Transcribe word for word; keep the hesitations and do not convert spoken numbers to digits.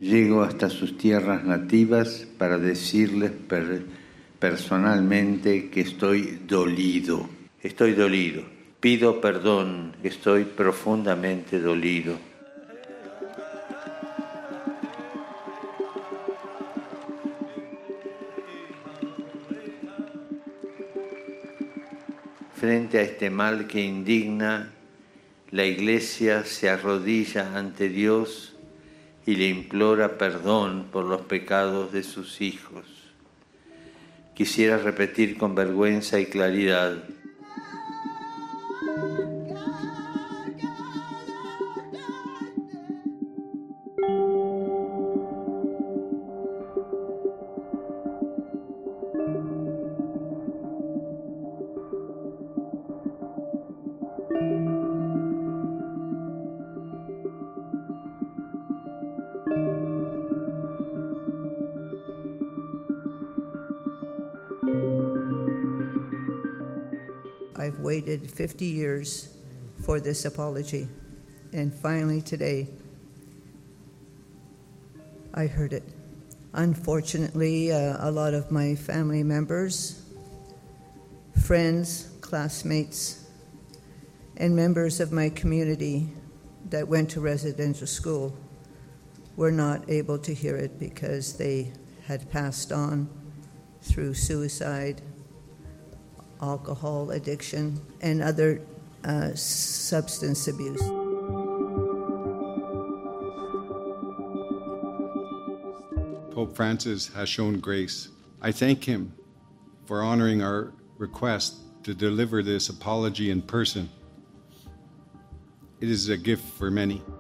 Llego hasta sus tierras nativas para decirles per- personalmente que estoy dolido. Estoy dolido. Pido perdón, estoy profundamente dolido. Frente a este mal que indigna, la Iglesia se arrodilla ante Dios y le implora perdón por los pecados de sus hijos. Quisiera repetir con vergüenza y claridad: I've waited fifty years for this apology, and finally today, I heard it. Unfortunately, uh, a lot of my family members, friends, classmates, and members of my community that went to residential school were not able to hear it because they had passed on through suicide, alcohol addiction, and other uh, substance abuse. Pope Francis has shown grace. I thank him for honoring our request to deliver this apology in person. It is a gift for many.